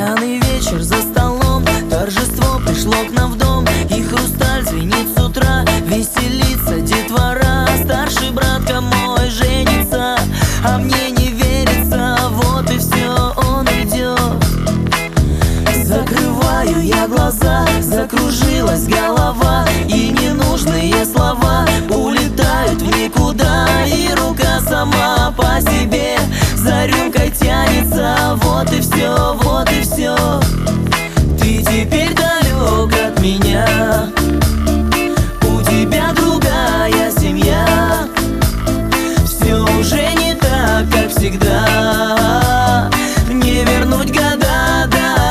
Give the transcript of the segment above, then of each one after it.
Пьяный вечер за столом, торжество пришло к нам в дом. И хрусталь звенит с утра, веселится детвора. Старший братка мой женится, а мне не верится. Вот и все, он уйдет. Закрываю я глаза, закружилась голова, и ненужные слова улетают в никуда. И рука сама по себе за рюмкой тянется. Вот и все, вот и все. Ты теперь далек от меня, у тебя другая семья. Все уже не так, как всегда. Не вернуть года,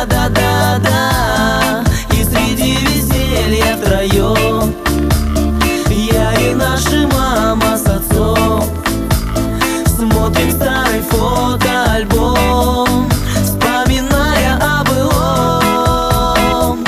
да. И среди веселья втроем я и наша мама с отцом смотрим старый фотоальбом, вспоминая о былом.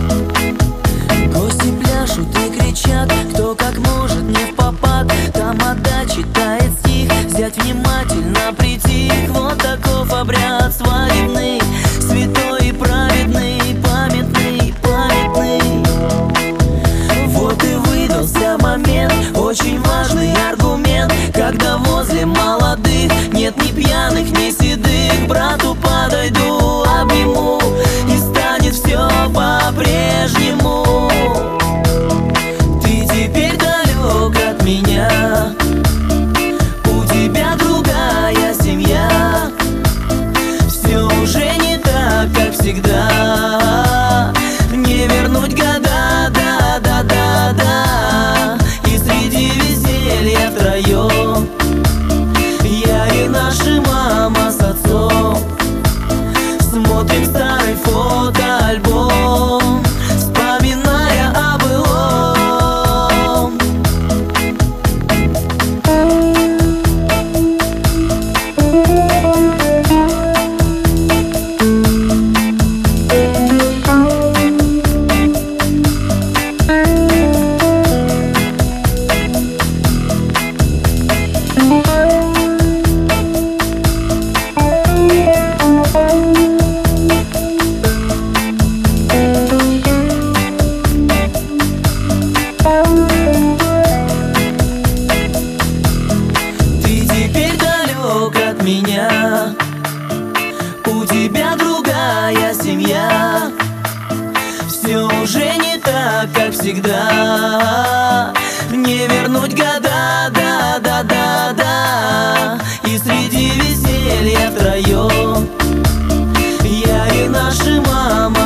Гости пляшут и кричат, кто как может, не впопад. Тамада читает стих, взять внимательно притих. Вот таков обряд свадебный, святой и праведный, памятный, памятный. Вот и выдался момент, очень важный аргумент, когда возле молодых нет ни пьяных, ни седых. Брату подойду, обниму, и станет все по-прежнему. Ты теперь далек от меня, у тебя другая семья. Все уже не так, как всегда. Не вернуть года, да. И среди веселья втроем я и наша мама с отцом смотрим старый фотоальбом, вспоминая о былом. Меня, у тебя другая семья. Все уже не так, как всегда. Не вернуть года, да. И среди веселья втроем я и наша мама